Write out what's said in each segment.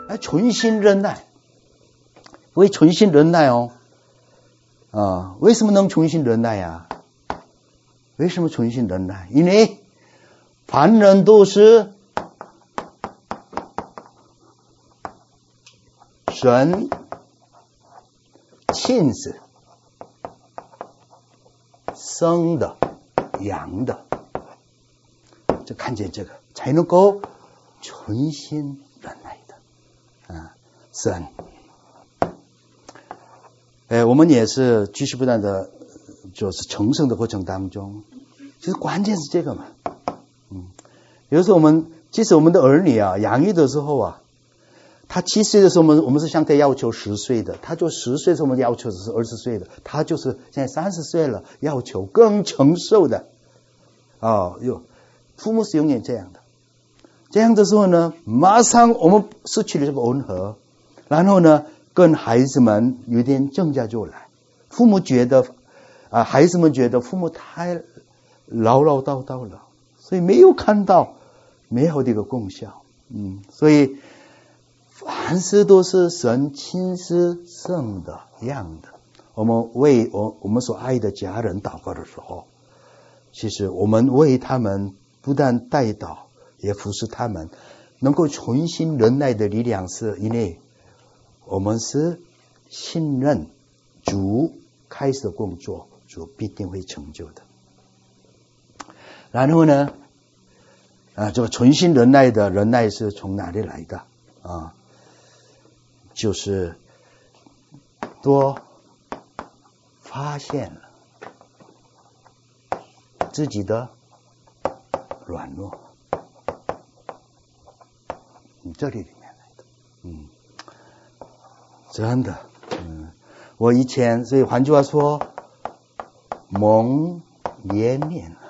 存心忍耐。为存心忍耐哦。为什么能存心忍耐呀？为什么存心忍耐？因为凡人都是神亲自生的养的，就看见这个才能够存心忍耐的神。我们也是继续不断的就是成圣的过程当中，其实关键是这个嘛。有时候即使我们的儿女养育的时候他7岁的时候我们是向他要求10岁的，他就10岁的时候我们要求是20岁的，他就是现在30岁了，要求更成熟的。父母是永远这样的。这样的时候呢，马上我们失去了这个温和，然后呢跟孩子们有点争架就来。父母觉得孩子们觉得父母太唠唠叨叨了，所以没有看到美好的一个功效。所以凡事都是神亲自生的样的。我们为我们所爱的家人祷告的时候，其实我们为他们不但代祷，也服侍他们，能够存心忍耐的力量，是因为我们是信任主开始的工作，主必定会成就的。然后呢，这个存心忍耐的忍耐是从哪里来的就是多发现了自己的软弱，这里面来的。真的。我以前，所以换句话说，蒙怜悯了。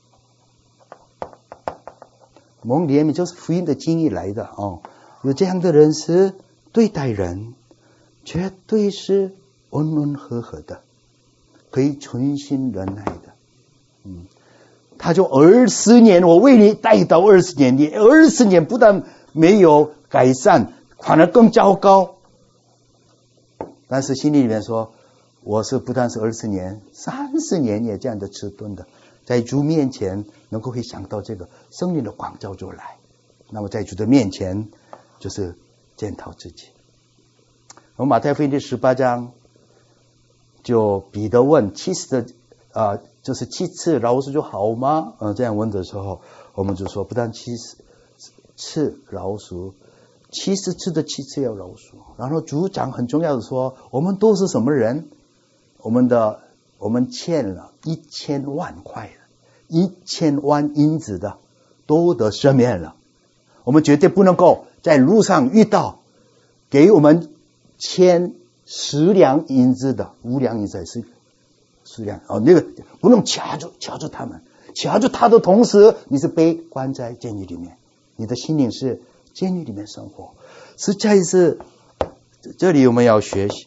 蒙怜悯就是福音的经历来的有这样的人是对待人绝对是温温和和的，可以存心忍耐的。他就20年，我为你代祷20年，你20年不但没有改善，反而更糟糕。但是心里面说，我是不但是20年，30年也这样的迟钝的，在主面前能够会想到这个圣灵的光照就来。那么在主的面前就是检讨自己。我们马太福音第18章，就彼得问就是7次饶恕就好吗？这样问的时候，我们就说不但7次饶恕，70次的7次要饶恕。然后主讲很重要的说，我们都是什么人？我们欠了1000万块，1000万银子的都得赦免了。我们绝对不能够在路上遇到给我们欠10两银子的，5两银子还是10两那个不能掐住他们，掐住他的同时，你是被关在监狱里面，你的心灵是监狱里面生活。实在是这里我们要学习。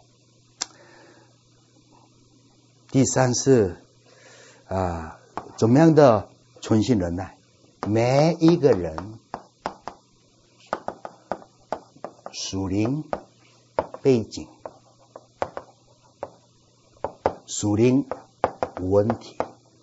第三是怎么样的存心忍耐。每一个人属灵背景、属灵问题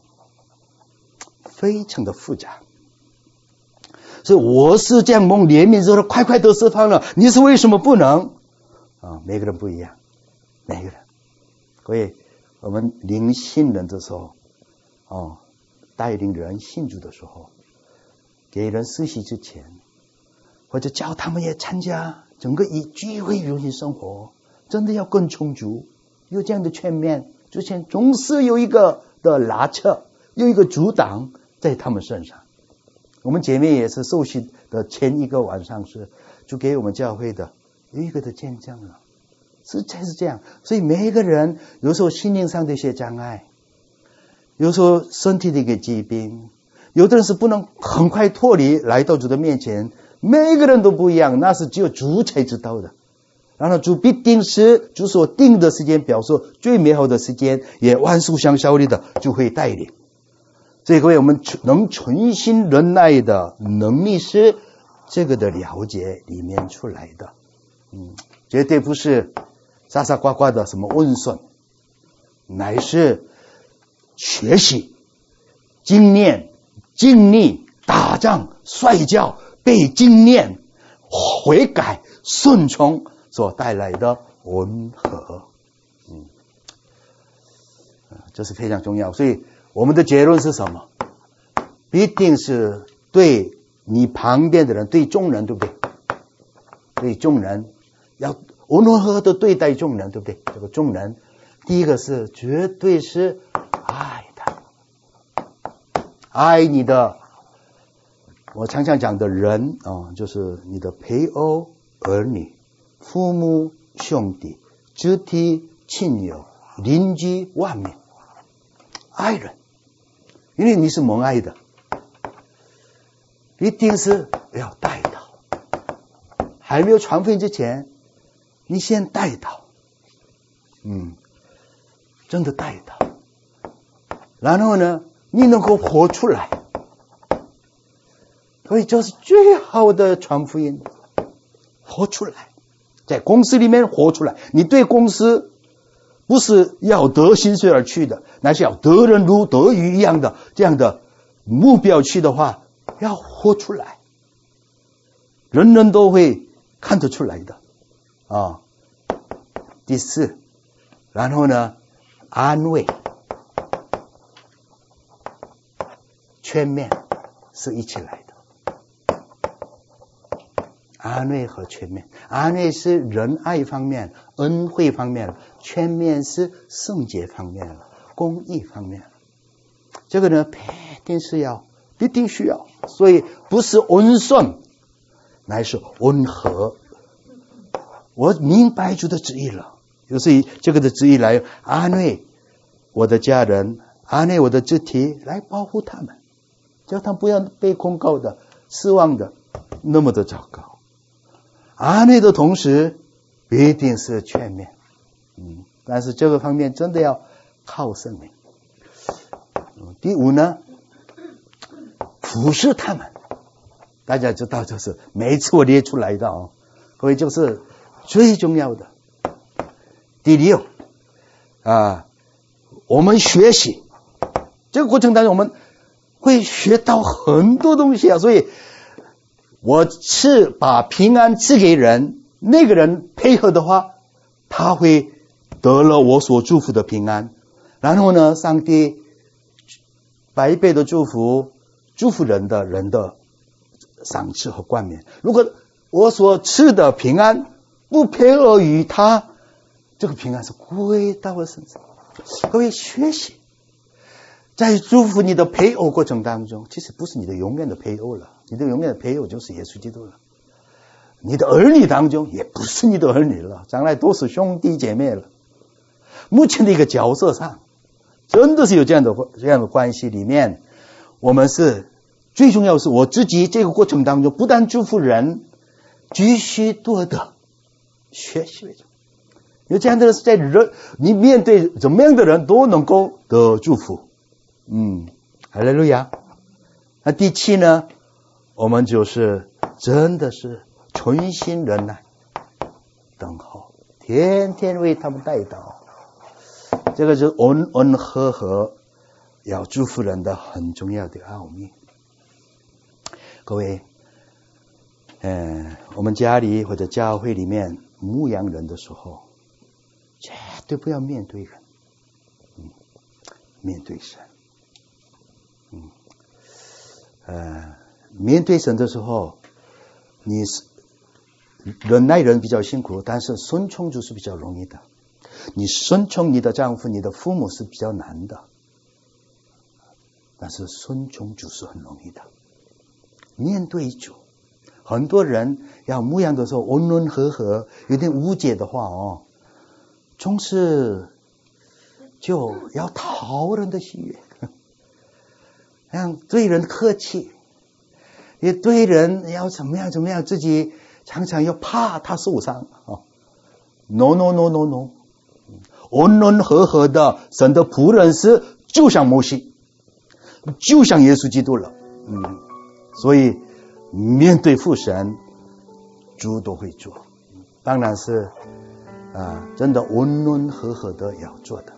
非常的复杂，所以我是这样蒙怜悯之后快快得释放了，你是为什么不能每个人不一样，每个人。所以我们领信人的时候带领人信主的时候，给人实习之前，或者叫他们也参加整个以聚会永恒生活，真的要更充足，有这样的全面。之前总是有一个的拉扯，有一个阻挡在他们身上。我们姐妹也是受洗的前一个晚上就给我们教会的有一个的见证了，实在是这样。所以每一个人有时候心灵上的一些障碍，有时候身体的一个疾病，有的人是不能很快脱离来到主的面前，每一个人都不一样，那是只有主才知道的。然后主必定是主所定的时间表述最美好的时间，也万事相效力的就会带领。所以各位，我们能存心忍耐的能力是这个的了解里面出来的。 绝对不是沙沙呱呱的什么温顺，乃是学习、经验、经历、打仗、摔跤、被经验、悔改、顺从所带来的温和。这是非常重要。所以我们的结论是什么？必定是对你旁边的人，对众人，对不对？对众人要温和和的对待众人，对不对？这个众人，第一个是绝对是爱他，爱你的。我常常讲的人就是你的配偶、儿女、父母、兄弟、肢体、亲友、邻居、外面，爱人，因为你是蒙爱的，一定是要带到。还没有传福音之前，你先带到，真的带到，然后呢，你能够活出来。所以这是最好的传福音，活出来，在公司里面活出来。你对公司不是要得薪水而去的，乃是要得人如得鱼一样的这样的目标去的话，要活出来，人人都会看得出来的第四，然后呢，安慰、全面是一起来的。安慰和全面，安慰是仁爱方面、恩惠方面，全面是圣洁方面、公义方面。这个呢，必定需要，所以不是温顺，乃是温和。我明白主的旨意了，就是以这个的旨意来安慰我的家人，安慰我的肢体，来保护他们，叫他们不要被控告的、失望的那么的糟糕。安慰的同时必定是全面，但是这个方面真的要靠圣灵。第五呢，服侍他们，大家知道，就是每次我列出来的各位，就是最重要的。第六我们学习这个过程当中，我们会学到很多东西所以我是把平安赐给人，那个人配合的话，他会得了我所祝福的平安。然后呢，上帝百倍的祝福人的赏赐和冠冕。如果我所赐的平安不配合于他，这个平安是归到我身上。各位学习，在祝福你的配偶过程当中，其实不是你的永远的配偶了，你的永远的配偶就是耶稣基督了。你的儿女当中也不是你的儿女了，将来都是兄弟姐妹了。目前的一个角色上，真的是有这样的关系里面，我们是最重要的是我自己这个过程当中，不但祝福人，继续多的学习为主。有这样的人是在你面对怎么样的人都能够得祝福。哈利路亚。那第七呢，我们就是真的是存心忍耐等候，天天为他们代祷。这个就是恩恩和和要祝福人的很重要的奥秘。各位我们家里或者教会里面牧养人的时候，绝对不要面对人，面对神。面对神的时候，你忍耐人比较辛苦，但是顺从主是比较容易的。你顺从你的丈夫、你的父母是比较难的，但是顺从主是很容易的。面对主，很多人要牧养的时候温温和和，有点误解的话总是就要讨人的喜悦，对人客气，也对人要怎么样，自己常常要怕他受伤No， 温温和和的神的仆人是就像摩西，就像耶稣基督了。所以面对父神，主都会做。 当然是真的温温和和的要做的。